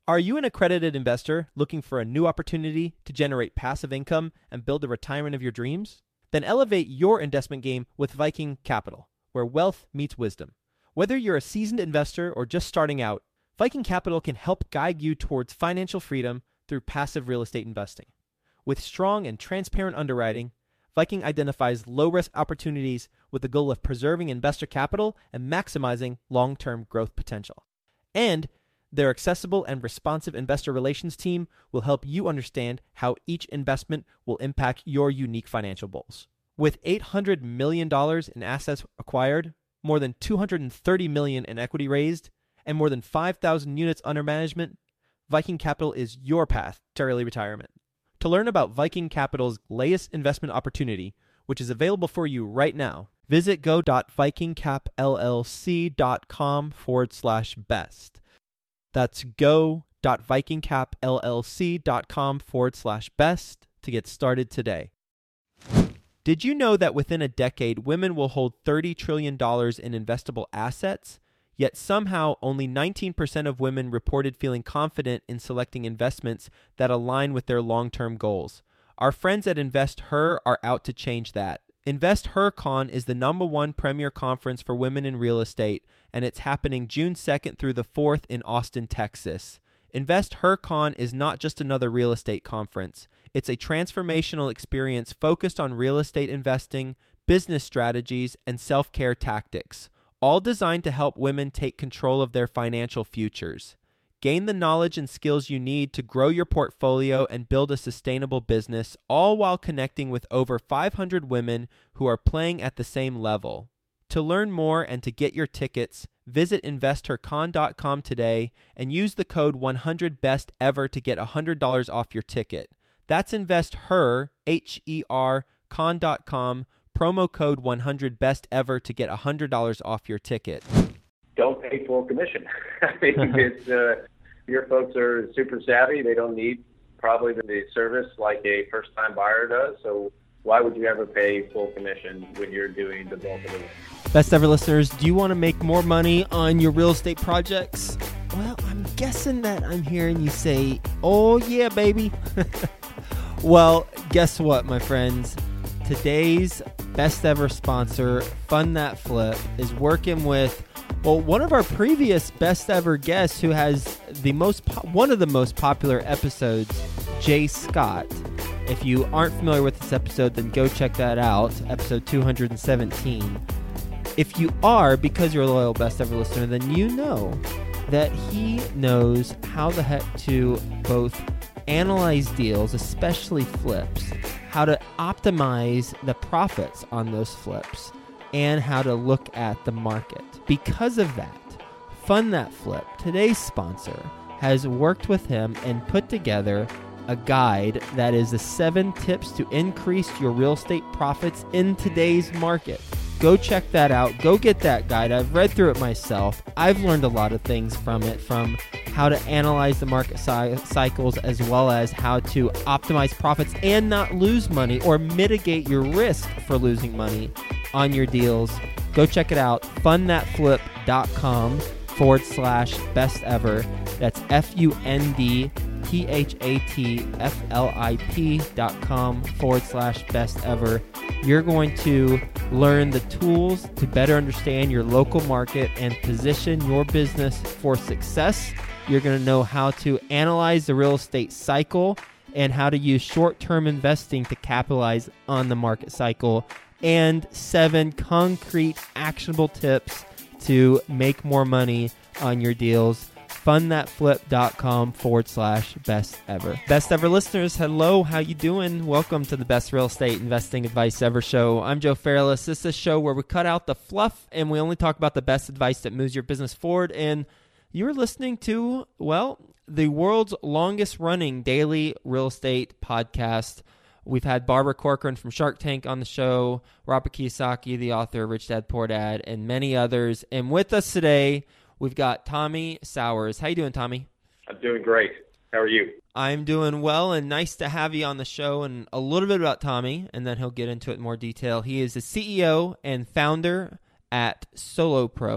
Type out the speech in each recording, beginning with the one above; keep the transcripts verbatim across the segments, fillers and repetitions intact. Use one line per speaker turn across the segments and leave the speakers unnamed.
Are you an accredited investor looking for a new opportunity to generate passive income and build the retirement of your dreams? Then elevate your investment game with Viking Capital, where wealth meets wisdom. Whether you're a seasoned investor or just starting out, Viking Capital can help guide you towards financial freedom through passive real estate investing. With strong and transparent underwriting, Viking identifies low-risk opportunities with the goal of preserving investor capital and maximizing long-term growth potential. And their accessible and responsive investor relations team will help you understand how each investment will impact your unique financial goals. With eight hundred million dollars in assets acquired, more than two hundred thirty million dollars in equity raised, and more than five thousand units under management, Viking Capital is your path to early retirement. To learn about Viking Capital's latest investment opportunity, which is available for you right now, visit go.vikingcapllc.com forward slash best. That's go.vikingcapllc.com forward slash best to get started today. Did you know that within a decade, women will hold thirty trillion dollars in investable assets? Yet somehow only nineteen percent of women reported feeling confident in selecting investments that align with their long-term goals. Our friends at InvestHer are out to change that. InvestHerCon is the number one premier conference for women in real estate, and it's happening June second through the fourth in Austin, Texas. InvestHerCon is not just another real estate conference. It's a transformational experience focused on real estate investing, business strategies, and self-care tactics, all designed to help women take control of their financial futures. Gain the knowledge and skills you need to grow your portfolio and build a sustainable business, all while connecting with over five hundred women who are playing at the same level. To learn more and to get your tickets, visit investor con dot com today and use the code one hundred best ever to get one hundred dollars off your ticket. That's InvestHer, H E R, con dot com, promo code one hundred best ever to get one hundred dollars off your ticket.
Don't pay full commission. I think it's, uh, your folks are super savvy. They don't need probably the service like a first-time buyer does. So why would you ever pay full commission when you're doing the bulk of it?
Best ever listeners, do you want to make more money on your real estate projects? Well, I'm guessing that I'm hearing you say, oh yeah, baby. Well, guess what, my friends? Today's best ever sponsor, Fund That Flip, is working with, well, one of our previous best ever guests who has the most po- one of the most popular episodes, Jay Scott. If you aren't familiar with this episode, then go check that out, episode two hundred seventeen. If you are, because you're a loyal best ever listener, then you know that he knows how the heck to both analyze deals, especially flips, how to optimize the profits on those flips, and how to look at the market. Because of that, Fund That Flip, today's sponsor, has worked with him and put together a guide that is the seven tips to increase your real estate profits in today's market. Go check that out. Go get that guide. I've read through it myself. I've learned a lot of things from it, from how to analyze the market cy- cycles as well as how to optimize profits and not lose money or mitigate your risk for losing money on your deals. Go check it out. fundthatflip.com forward slash best ever. That's F-U-N-D P-H-A-T-F-L-I-P dot com forward slash best ever. You're going to learn the tools to better understand your local market and position your business for success. You're going to know how to analyze the real estate cycle and how to use short-term investing to capitalize on the market cycle, and seven concrete actionable tips to make more money on your deals. fundthatflip.com forward slash best ever. Best ever listeners, hello, how you doing? Welcome to the Best Real Estate Investing Advice Ever show. I'm Joe Fairless. This is a show where we cut out the fluff and we only talk about the best advice that moves your business forward. And you're listening to, well, the world's longest running daily real estate podcast. We've had Barbara Corcoran from Shark Tank on the show, Robert Kiyosaki, the author of Rich Dad Poor Dad, and many others. And with us today, we've got Tommy Sowers. How you doing, Tommy?
I'm doing great. How are you?
I'm doing well, and nice to have you on the show. And a little bit about Tommy, and then he'll get into it in more detail. He is the C E O and founder at SoloPro,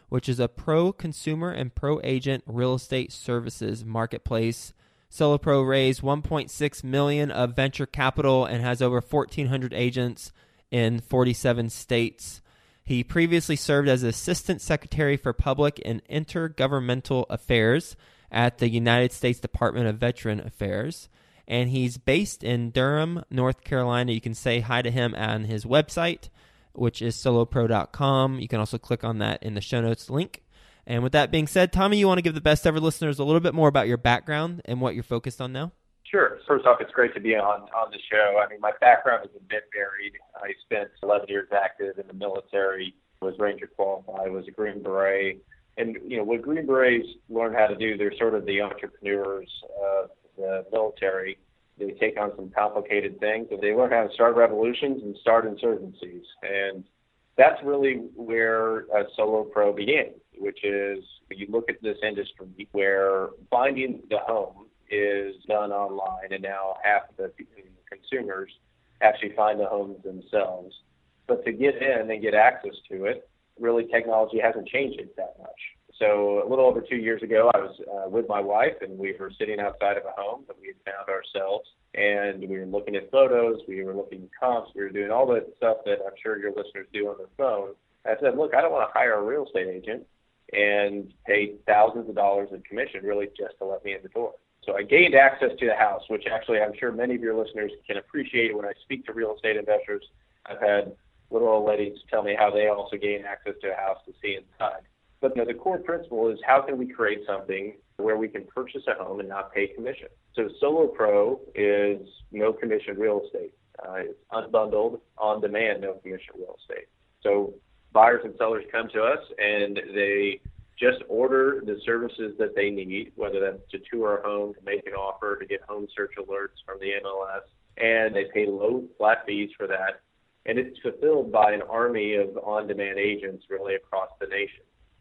which is a pro-consumer and pro-agent real estate services marketplace. SoloPro raised one point six million dollars of venture capital and has over fourteen hundred agents in forty-seven states. He previously served as Assistant Secretary for Public and Intergovernmental Affairs at the United States Department of Veteran Affairs, and he's based in Durham, North Carolina. You can say hi to him on his website, which is solo pro dot com. You can also click on that in the show notes link. And with that being said, Tommy, you want to give the best ever listeners a little bit more about your background and what you're focused on now?
Sure. First off, it's great to be on, on the show. I mean, my background is a bit varied. I spent eleven years active in the military, was Ranger qualified, was a Green Beret. And, you know, what Green Berets learn how to do, they're sort of the entrepreneurs of the military. They take on some complicated things, and they learn how to start revolutions and start insurgencies. And that's really where uh, SoloPro began, which is you look at this industry where finding the home is done online, and now half of the consumers actually find the homes themselves. But to get in and get access to it, really technology hasn't changed it that much. So a little over two years ago, I was uh, with my wife, and we were sitting outside of a home that we had found ourselves, and we were looking at photos, we were looking at comps, we were doing all the stuff that I'm sure your listeners do on their phone. I said, look, I don't want to hire a real estate agent and pay thousands of dollars in commission really just to let me in the door. So I gained access to the house, which actually I'm sure many of your listeners can appreciate. When I speak to real estate investors, I've had little old ladies tell me how they also gain access to a house to see inside. But you know, the core principle is how can we create something where we can purchase a home and not pay commission? So SoloPro is no commission real estate. Uh, it's unbundled, on-demand, no commission real estate. So buyers and sellers come to us and they just order the services that they need, whether that's to tour a home, to make an offer, to get home search alerts from the M L S, and they pay low flat fees for that. And it's fulfilled by an army of on-demand agents really across the nation.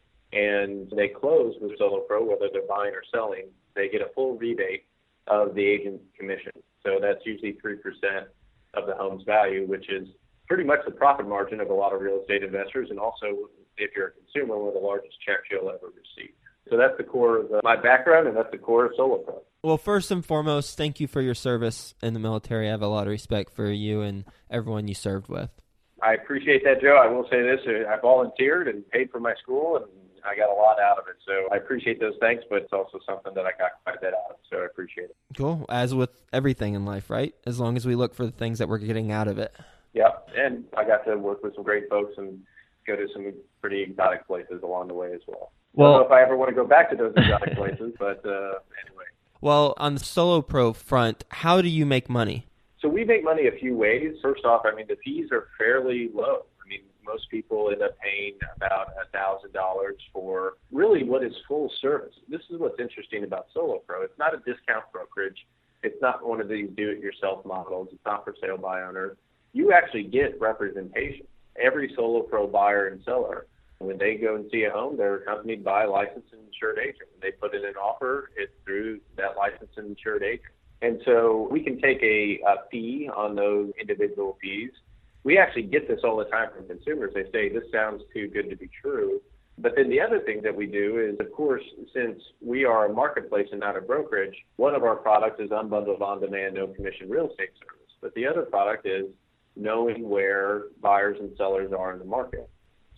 And they close with SoloPro, whether they're buying or selling, they get a full rebate of the agent's commission. So that's usually three percent of the home's value, which is pretty much the profit margin of a lot of real estate investors, and also, if you're a consumer, one of the largest checks you'll ever receive. So that's the core of my background, and that's the core of SoloPro.
Well, first and foremost, thank you for your service in the military. I have a lot of respect for you and everyone you served with.
I appreciate that, Joe. I will say this. I volunteered and paid for my school, and I got a lot out of it. So I appreciate those thanks, but it's also something that I got quite a bit out of, so I appreciate it.
Cool. As with everything in life, right? As long as we look for the things that we're getting out of it.
Yeah, and I got to work with some great folks and go to some pretty exotic places along the way as well. Well, I don't know if I ever want to go back to those exotic places, but uh, anyway.
Well, on the SoloPro front, how do you make money?
So we make money a few ways. First off, I mean, the fees are fairly low. I mean, most people end up paying about one thousand dollars for really what is full service. This is what's interesting about SoloPro. It's not a discount brokerage. It's not one of these do-it-yourself models. It's not for sale by owner. You actually get representation. Every SoloPro buyer and seller, when they go and see a home, they're accompanied by a licensed and insured agent. When they put in an offer, it's through that licensed and insured agent. And so we can take a, a fee on those individual fees. We actually get this all the time from consumers. They say, this sounds too good to be true. But then the other thing that we do is, of course, since we are a marketplace and not a brokerage, one of our products is unbundled on-demand, no-commission real estate service. But the other product is knowing where buyers and sellers are in the market.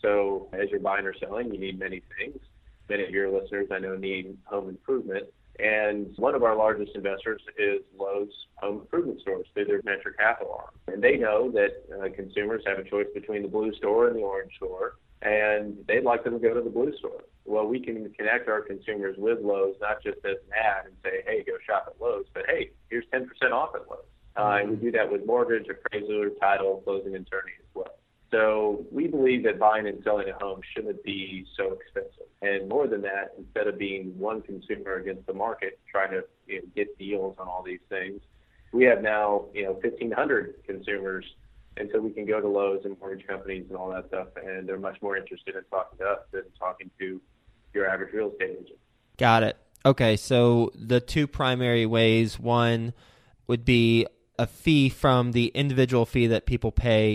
So as you're buying or selling, you need many things. Many of your listeners, I know, need home improvement. And one of our largest investors is Lowe's Home Improvement Stores through their venture capital arm. And they know that uh, consumers have a choice between the blue store and the orange store, and they'd like them to go to the blue store. Well, we can connect our consumers with Lowe's, not just as an ad and say, hey, go shop at Lowe's, but hey, here's ten percent off at Lowe's. Uh, and we do that with mortgage, appraisal, title, closing attorney as well. So we believe that buying and selling a home shouldn't be so expensive. And more than that, instead of being one consumer against the market trying to you know, get deals on all these things, we have now you know fifteen hundred consumers, and so we can go to Lowe's and mortgage companies and all that stuff, and they're much more interested in talking to us than talking to your average real estate agent.
Got it. Okay, so the two primary ways, one would be a fee from the individual fee that people pay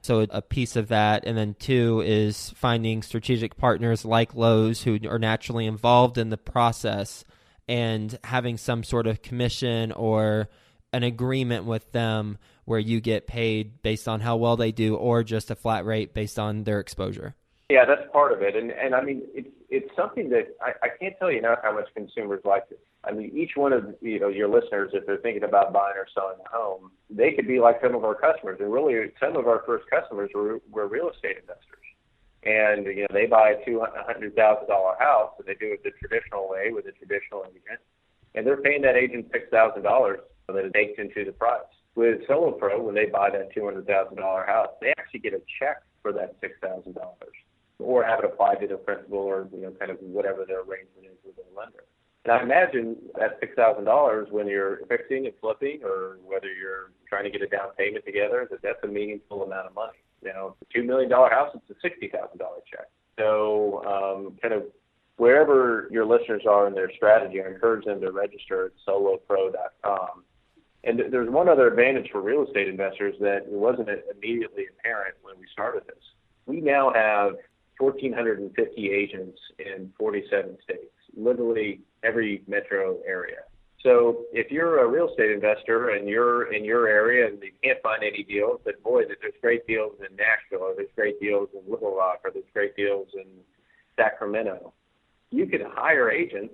So a piece of that. And then two is finding strategic partners like Lowe's who are naturally involved in the process and having some sort of commission or an agreement with them where you get paid based on how well they do or just a flat rate based on their exposure.
Yeah, that's part of it. And, and I mean, it's, it's something that I, I can't tell you enough how much consumers like it. I mean, each one of you know your listeners, if they're thinking about buying or selling a home, they could be like some of our customers. And really, some of our first customers were, were real estate investors. And, you know, they buy a two hundred thousand dollars house, and they do it the traditional way with a traditional agent. And they're paying that agent six thousand dollars that is baked into the price. With Solo Pro, when they buy that two hundred thousand dollars house, they actually get a check for that six thousand dollars or have it applied to their principal or, you know, kind of whatever their arrangement is with their lender. And I imagine that six thousand dollars when you're fixing and flipping or whether you're trying to get a down payment together, that that's a meaningful amount of money. You know, a two million dollars house, it's a sixty thousand dollars check. So um, kind of wherever your listeners are in their strategy, I encourage them to register at solo pro dot com. And th- there's one other advantage for real estate investors that it wasn't immediately apparent when we started this. We now have one thousand four hundred fifty agents in forty-seven states, literally every metro area. So if you're a real estate investor and you're in your area and you can't find any deals, but boy, there's great deals in Nashville, or there's great deals in Little Rock, or there's great deals in Sacramento, you can hire agents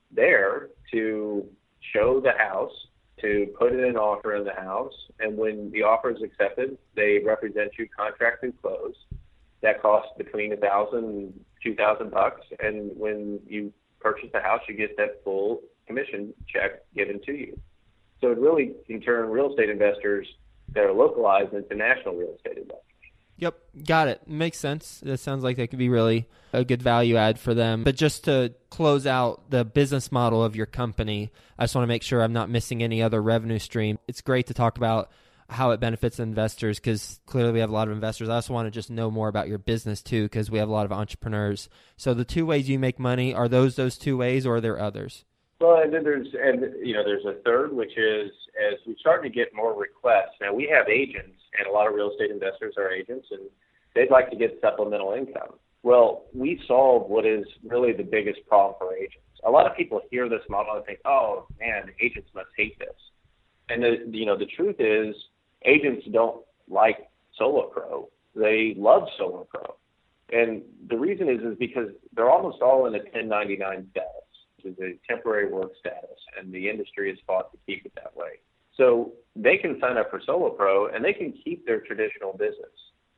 there to show the house, to put in an offer in the house, and when the offer is accepted, they represent you contract and close. That costs between a thousand and two thousand bucks, and when you purchase the house, you get that full commission check given to you. So it really can turn real estate investors that are localized into national real estate investors.
Yep, got it. Makes sense. That sounds like that could be really a good value add for them. But just to close out the business model of your company, I just want to make sure I'm not missing any other revenue stream. It's great to talk about how it benefits investors because clearly we have a lot of investors. I also want to just know more about your business too because we have a lot of entrepreneurs. So the two ways you make money, are those those two ways or are there others?
Well, and then there's, and you know, there's a third, which is as we start to get more requests. Now we have agents, and a lot of real estate investors are agents, and they'd like to get supplemental income. Well, we solve what is really the biggest problem for agents. A lot of people hear this model and think, "Oh man, agents must hate this." And the, you know, the truth is, agents don't like Solo Pro. They love Solo Pro, and the reason is is because they're almost all in a ten ninety-nine status. Is a temporary work status, and the industry has fought to keep it that way. So they can sign up for Solo Pro, and they can keep their traditional business.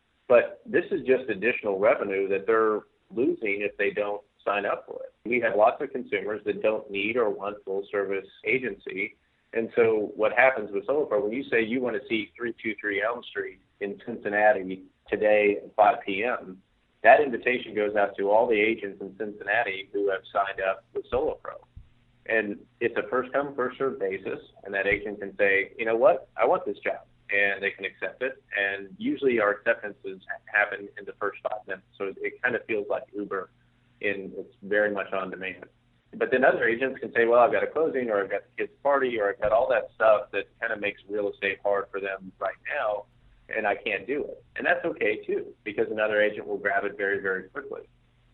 But this is just additional revenue that they're losing if they don't sign up for it. We have lots of consumers that don't need or want full-service agency, and so what happens with Solo Pro, when you say you want to see three two three Elm Street in Cincinnati today at five p.m., that invitation goes out to all the agents in Cincinnati who have signed up with Solo Pro. And it's a first-come, first-served basis, and that agent can say, you know what, I want this job, and they can accept it. And usually our acceptances happen in the first five minutes, so it kind of feels like Uber, in it's very much on demand. But then other agents can say, well, I've got a closing, or I've got the kids' party, or I've got all that stuff that kind of makes real estate hard for them right now, and I can't do it. And that's okay too, because another agent will grab it very, very quickly.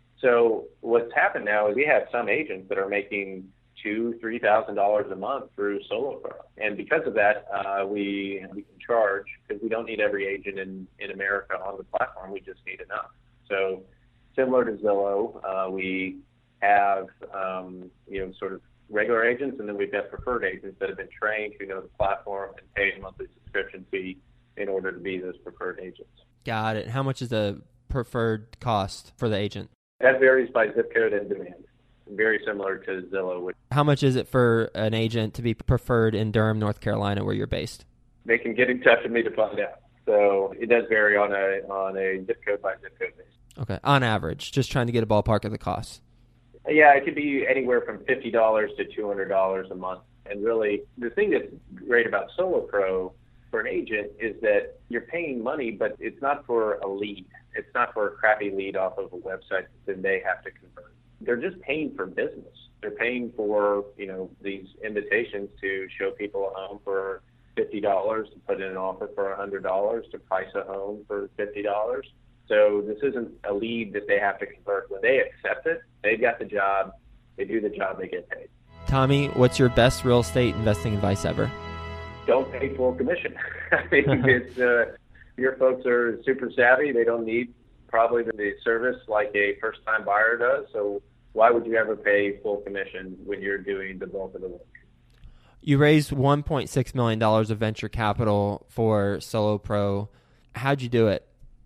So what's happened now is we have some agents that are making two, three thousand dollars a month through Solo Pro, and because of that, uh, we we can charge because we don't need every agent in in America on the platform. We just need enough. So similar to Zillow, uh, we have um, you know sort of regular agents, and then we've got preferred agents that have been trained who know the platform and pay a monthly subscription fee in order to be those preferred agents. Got
it. How much is the preferred cost for the agent?
That varies by zip code and demand. Very similar to Zillow. Which
How much is it for an agent to be preferred in Durham, North Carolina, where you're based?
They can get in touch with me to find out. So it does vary on a on a zip code by zip code basis.
Okay. On average, just trying to get a ballpark of the cost.
Yeah, it could be anywhere from fifty dollars to two hundred dollars a month. And really, the thing that's great about Solo Pro for an agent is that you're paying money, but it's not for a lead. It's not for a crappy lead off of a website that then they have to convert. They're just paying for business. They're paying for, you know, these invitations to show people a home for fifty dollars to put in an offer for one hundred dollars to price a home for fifty dollars. So this isn't a lead that they have to convert. When they accept it, they've got the job. They do the job, they get paid.
Tommy, what's your best real estate investing advice ever?
Don't pay full commission. I think it's, uh, your folks are super savvy. They don't need probably the service like a first-time buyer does. So why would you ever pay full commission when you're doing the bulk of the work?
You raised one point six million dollars of venture capital for Solo Pro. How'd you do it?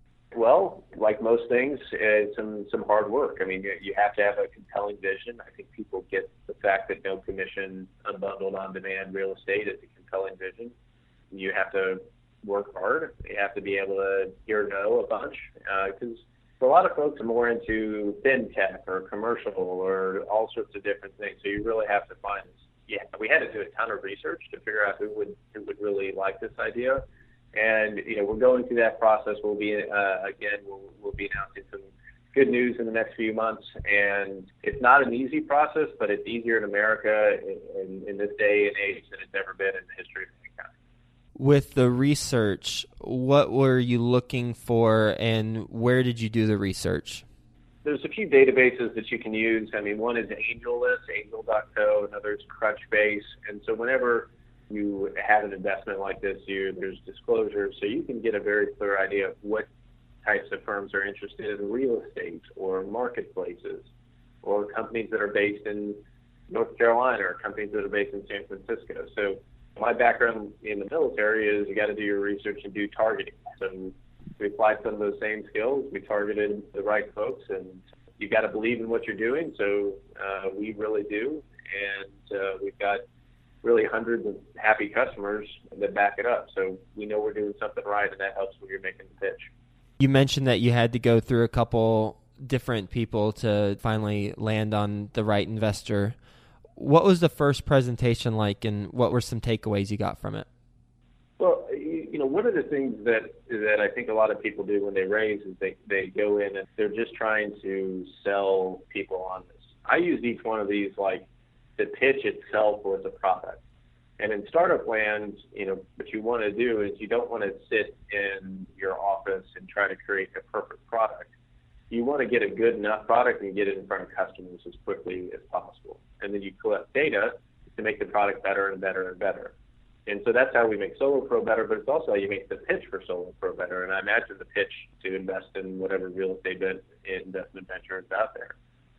Well, like most things, it's some, some hard work. I mean, you, you have to have a compelling vision. I think people get the fact that no commission, unbundled, on-demand real estate is a compelling vision. You have to work hard. You have to be able to hear no a bunch. Because uh, for a lot of folks are more into fintech or commercial or all sorts of different things. So you really have to find this. Yeah, we had to do a ton of research to figure out who would who would really like this idea. And, you know, we're going through that process. We'll be, uh, again, we'll, we'll be announcing some good news in the next few months. And it's not an easy process, but it's easier in America in, in this day and age than it's ever been in the history of mankind.
With the research, what were you looking for and where did you do the research?
There's a few databases that you can use. I mean, one is AngelList, angel dot co, another is Crunchbase. And so whenever you have an investment like this, you, there's disclosure, so you can get a very clear idea of what types of firms are interested in real estate or marketplaces or companies that are based in North Carolina or companies that are based in San Francisco. So my background in the military is you got to do your research and do targeting. So we applied some of those same skills. We targeted the right folks, and you got to believe in what you're doing. So uh, we really do, and uh, we've got really hundreds of happy customers that back it up. So we know we're doing something right, and that helps when you're making the pitch.
You mentioned that you had to go through a couple different people to finally land on the right investor. What was the first presentation like, and what were some takeaways you got from it?
Well, you know, one of the things that that I think a lot of people do when they raise is they, they go in and they're just trying to sell people on this. I use each one of these like the pitch itself was a product. And in startup land, you know, what you want to do is you don't want to sit in your office and try to create a perfect product. You want to get a good enough product and get it in front of customers as quickly as possible. And then you collect data to make the product better and better and better. And so that's how we make Solo Pro better, but it's also how you make the pitch for Solo Pro better. And I imagine the pitch to invest in whatever real estate investment venture is out there.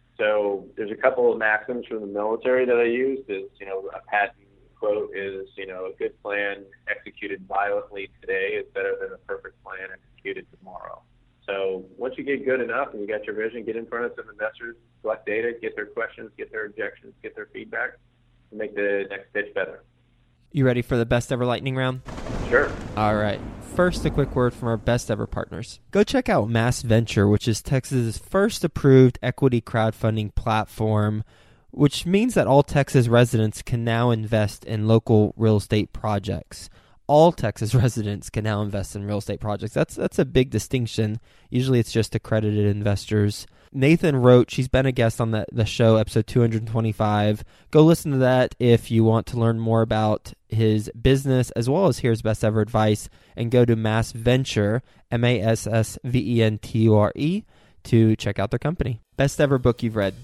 So there's a couple of maxims from the military that I used. Is, you know, a patent quote is, you know, a good plan executed violently today is better than a perfect plan executed tomorrow. So once you get good enough and you got your vision, get in front of some investors, collect data, get their questions, get their objections, get their feedback, and make the next pitch better.
You ready for the best ever lightning round?
Sure.
All right. First, a quick word from our best ever partners. Go check out Mass Venture, which is Texas's first approved equity crowdfunding platform, which means that all Texas residents can now invest in local real estate projects. All Texas residents can now invest in real estate projects. That's that's a big distinction. Usually it's just accredited investors. Nathan Roach, he's been a guest on the, the show, episode two twenty-five. Go listen to that if you want to learn more about his business as well as hear his best ever advice. And go to Mass Venture, M A S S V E N T U R E, to check out their company. Best ever book you've read?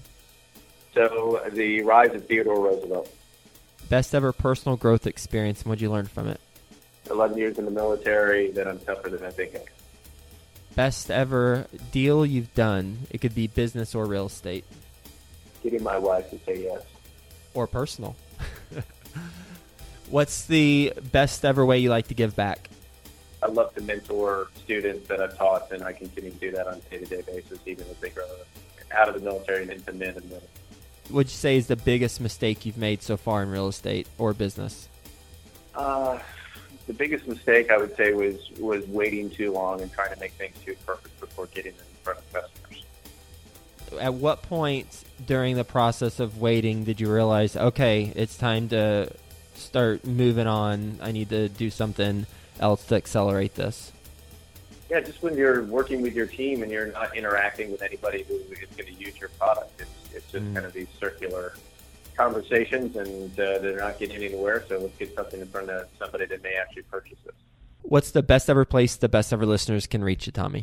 So, The Rise of Theodore Roosevelt.
Best ever personal growth experience, and what did you learn from it?
eleven years in the military, that I'm tougher than I think I am.
Best ever deal you've done. It could be business or real estate.
Getting my wife to say yes.
Or personal. What's the best ever way you like to give back?
I love to mentor students that I've taught, and I continue to do that on a day-to-day basis, even as they grow out of the military and into men and women.
What would you say is the biggest mistake you've made so far in real estate or business?
Uh, the biggest mistake I would say was was waiting too long and trying to make things too perfect before getting them in front of customers.
At what point during the process of waiting did you realize, okay, it's time to start moving on, I need to do something else to accelerate this?
Yeah, just when you're working with your team and you're not interacting with anybody who is going to use your product. It's, it's just mm. kind of these circular conversations, and uh, they're not getting anywhere. So let's get something in front of somebody that may actually purchase this.
What's the best ever place the best ever listeners can reach you, Tommy?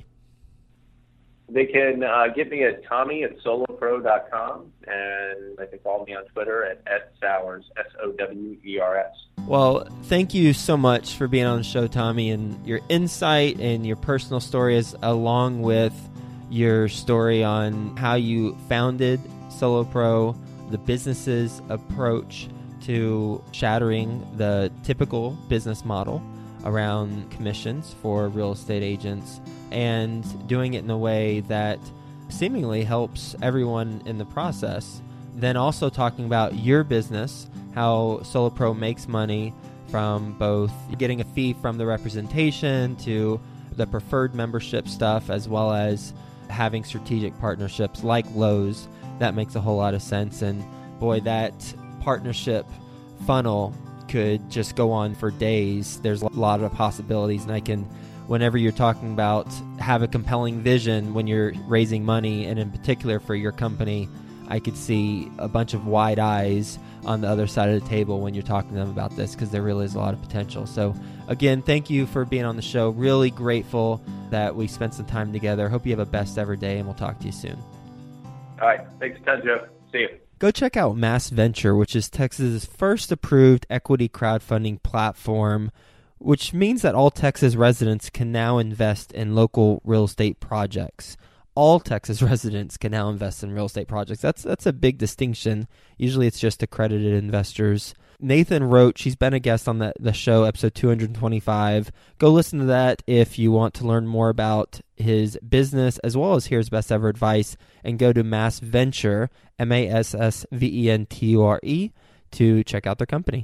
They can uh, get me at Tommy at solo pro dot com, and they can follow me on Twitter at, at Sowers, S O W E R S.
Well, thank you so much for being on the show, Tommy, and your insight and your personal stories, along with your story on how you founded Solo Pro, the business's approach to shattering the typical business model around commissions for real estate agents, and doing it in a way that seemingly helps everyone in the process. Then also talking about your business, how Solo Pro makes money from both getting a fee from the representation to the preferred membership stuff, as well as having strategic partnerships like Lowe's. That makes a whole lot of sense. And boy, that partnership funnel could just go on for days. There's a lot of possibilities, and I can, whenever you're talking about have a compelling vision when you're raising money, and in particular for your company, I could see a bunch of wide eyes on the other side of the table when you're talking to them about this, because there really is a lot of potential. So again, thank you for being on the show. Really grateful that we spent some time together. Hope you have a best ever day, and we'll talk to you soon.
All right. Thanks a ton, Joe. See you.
Go check out Mass Venture, which is Texas's first approved equity crowdfunding platform, which means that all Texas residents can now invest in local real estate projects. All Texas residents can now invest in real estate projects. That's that's a big distinction. Usually it's just accredited investors. Nathan Roach, he's been a guest on the, the show, episode two twenty-five. Go listen to that if you want to learn more about his business, as well as hear his best ever advice. And go to Mass Venture, M A S S V E N T U R E, to check out their company.